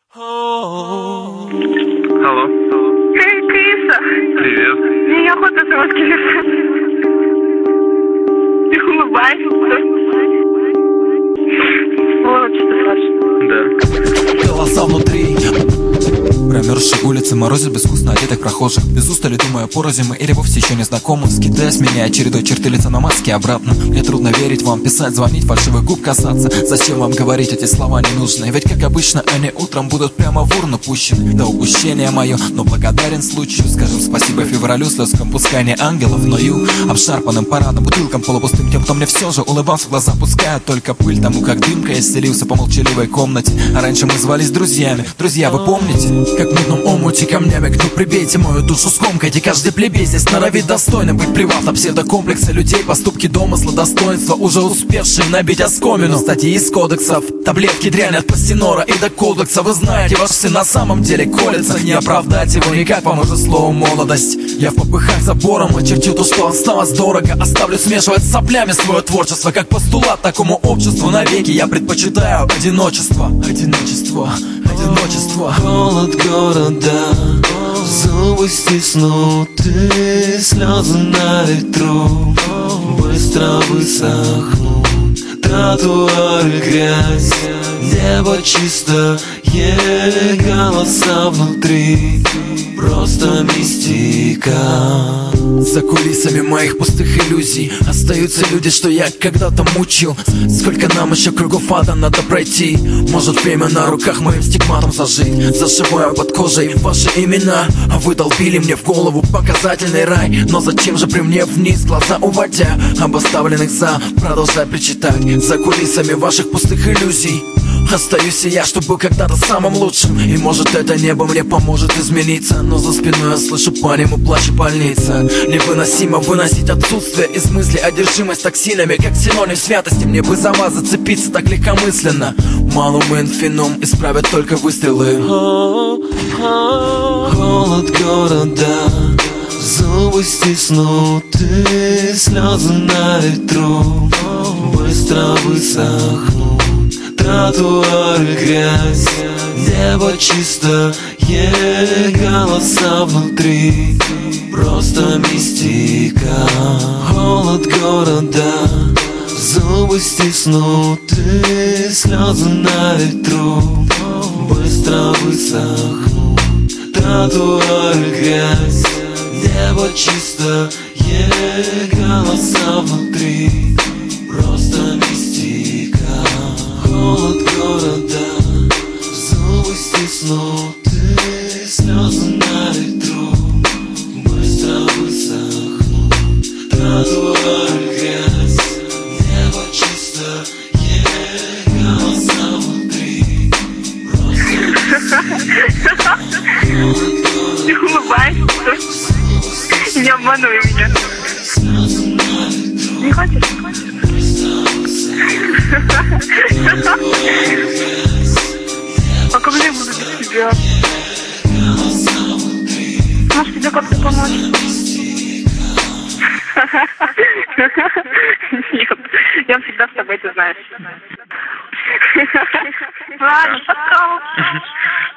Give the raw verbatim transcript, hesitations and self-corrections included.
Алло. Эй, Криса. Привет. Мне неохота с тобой телефон. Ты улыбаешься. Лучше ты слышишь. Да. Голоса внутри. Промерзшие улицы морозят безвкусно одетых прохожих. Без устали думая порознь мы или вовсе еще не знакомы. Скидываясь меня чередой черты лица на маске обратно. Мне трудно верить вам, писать, звонить, фальшивых губ касаться. Зачем вам говорить эти слова ненужные? Ведь как обычно они утром будут прямо в урну пущены. Да упущение мое, но благодарен случаю. Скажем спасибо февралю, слезкам пускай не ангелов, но ю. Обшарпанным парадным бутылкам полупустым тем, кто мне все же улыбался в глаза, пуская только пыль тому, как дымка я селился по молчаливой комнате. А раньше мы звались друзьями. Друзья, вы помните? Как в мутном омуте камнями, кто прибейте мою душу, скомкайте каждый плебей. Здесь норовит достойно быть приват от псевдокомплекса людей. Поступки домысла, достоинства, уже успевшие набить оскомину. Статьи из кодексов, таблетки дрянь от пастенора и до кодекса. Вы знаете, ваш сын на самом деле колется. Не оправдать его никак, поможет слово молодость. Я в попыхах забором очертил то, что осталось дорого. Оставлю смешивать с соплями свое творчество. Как постулат такому обществу навеки я предпочитаю одиночество. Одиночество, одиночество. Холод города, зубы стиснуты, слезы на ветру быстро высохнут. Тротуары грязь, небо чистое, голоса внутри, просто мистика. За кулисами моих пустых иллюзий остаются люди, что я когда-то мучил. Сколько нам еще кругов ада надо пройти? Может время на руках моим стигматом зажить? Зашиваю под кожей ваши имена, а вы долбили мне в голову показательный рай. Но зачем же при мне вниз глаза уводя? Об оставленных за продолжай причитать. За кулисами ваших пустых иллюзий остаюсь и я, что был когда-то самым лучшим. И может это небо мне поможет измениться, но за спиной я слышу по нему плач и больница. Невыносимо выносить отсутствие из мысли, одержимость токсинами, как синоним святости. Мне бы за вас зацепиться так легкомысленно. Малум инфинум исправят только выстрелы. Холод города, зубы стиснуты, слезы на ветру быстро высохнут. Тротуары грязь, небо чисто, голоса внутри, просто мистика. Холод города, зубы стиснуты, слезы на ветру быстро высохнут. Тротуары грязь, небо чисто, голоса внутри, просто мистика. Холод города, зубы стиснуты, слезы на ветру быстро высохнут. Тротуары грязь, небо чисто, голоса внутри, просто мистика. Ты улыбаешься. Не обмануй меня. Не хочешь? А как же я буду без тебя? Может тебе как-то помочь? Нет, я всегда с тобой, ты знаешь. Ладно, пока.